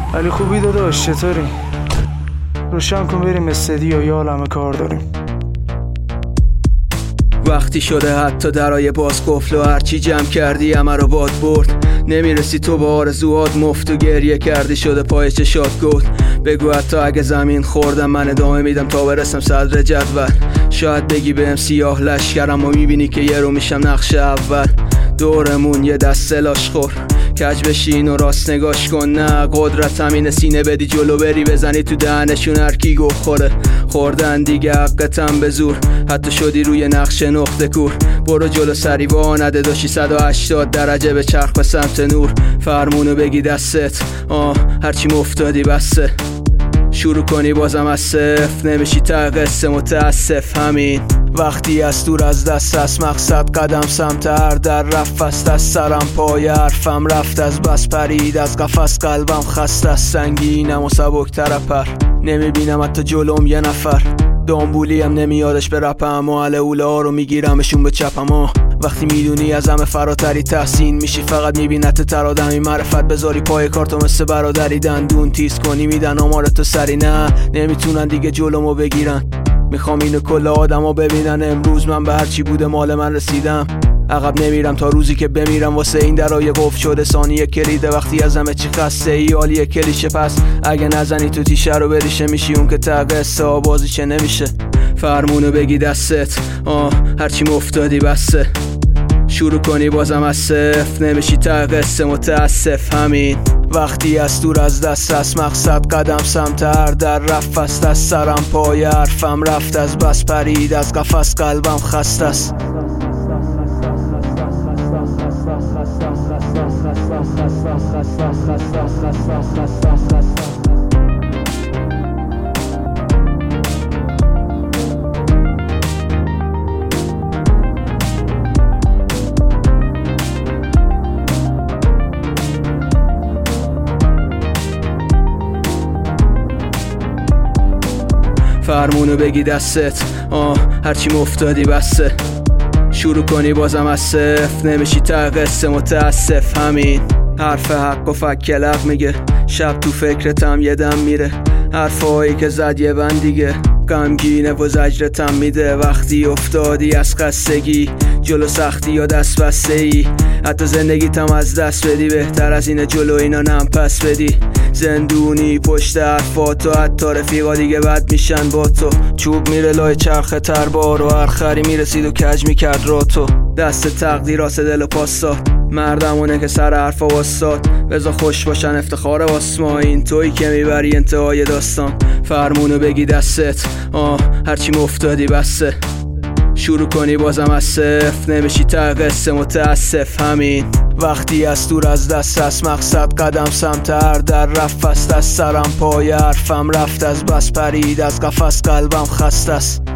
علی خوبی داداش، چطوری؟ روشن کن بریم استدیو، یا عالمه کار داریم. وقتی شده حتی درای باز قفل و هرچی جمع کردی همه رو باد برد. نمیرسی تو با آرزوات، مفت و گریه کردی شده پای چشات گل. بگو حتی اگه زمین خوردم من ادامه میدم تا برسم صدر جدول. شاید بگی بهم سیاه لشکرم و میبینی که یه رو میشم نقش اول. دورمون یه دست لاشخور، کج بشین و راست نگاش کن. نه قدرت همینه سینه بدی جلو بری بزنی تو دهنشون هرکی گوه خوره. خوردن دیگه حقتم به زور، حتی شدی روی نقش نقطه کور. برو جلو سری وانده داشی 180 درجه به چرخ به سمت نور. فرمونو بگی دستت، هرچی مفتادی بسه. شروع کنی بازم از صفر، نمیشی ته قصه متاسف. همین وقتی از دور از دست است مقصد، قدم سمت هر در رفت است. از سرم پای حرفم رفت، از بس پرید از قفس قلبم خسته است. سنگینم و سبک ترپر، نمیبینم حتی جلوم یه نفر. دامبولی هم نمیادش به رپم و اوله ها رو میگیرمشون به چپم. وقتی میدونی از همه فراتری تحسین میشی، فقط میبینت تر آدمی معرفت بذاری پای کارتو مثل برادری. دندون تیز کنی میدن آمارتو سری، نه نمیتونن دیگه جلومو بگیرن. میخوام اینو کل آدما ببینن، امروز من به هرچی بوده مال من رسیدم. عقب نمیرم تا روزی که بمیرم، واسه این درای قفل شده ثانیه کلیده. وقتی از همه چی خسته ای عالیه کلیشه، پس اگه نزنی تو تیشه رو بریشه میشی اون که تقصه آبازی چه نمیشه. فرمونو بگی دستت، هرچی مفتادی بسه. شروع کنی بازم از صفر، نمیشی ته قصه متاسف. همین وقتی از دور از دست است مقصد، قدم سمت هر در رفت است. از سرم پای حرفم رفت، از بس پرید از قفس قلبم خسته است. فرمونو بگی دستت، هرچی مفتادی بسه. شروع کنی بازم از صفر، نمیشی ته قصه متاسف. همین حرف حق و فک کلق میگه، شب تو فکرتم یه دم میره. حرفایی که زد یه بند دیگه، غمگینه و زجرتم میده. وقتی افتادی از خستگی، جلو سختی یا دست بسته ای. حتی زندگیتم از دست بدی، بهتر از اینه جلو اینا نم پس بدی. زندونی پشت حرفات و حتی رفیقا دیگه بد میشن با تو. چوب میره لای چرخ تربار و هر خری میرسید و کج میکرد را تو. دست تقدیرات دل و پاسات، مردمونه که سر حرفا واسات. بذار خوش باشن افتخار واسما، این تویی که میبری انتهای داستان. فرمونو بگی دستت، هرچی مفتادی بسه. شروع کنی بازم از صفر، نمیشی ته قصه متاسف. همین وقتی از دور از دست است مقصد، قدم سمت هر در رفت است. از سرم پای حرفم رفت، از بس پرید از قفس قلبم خسته است.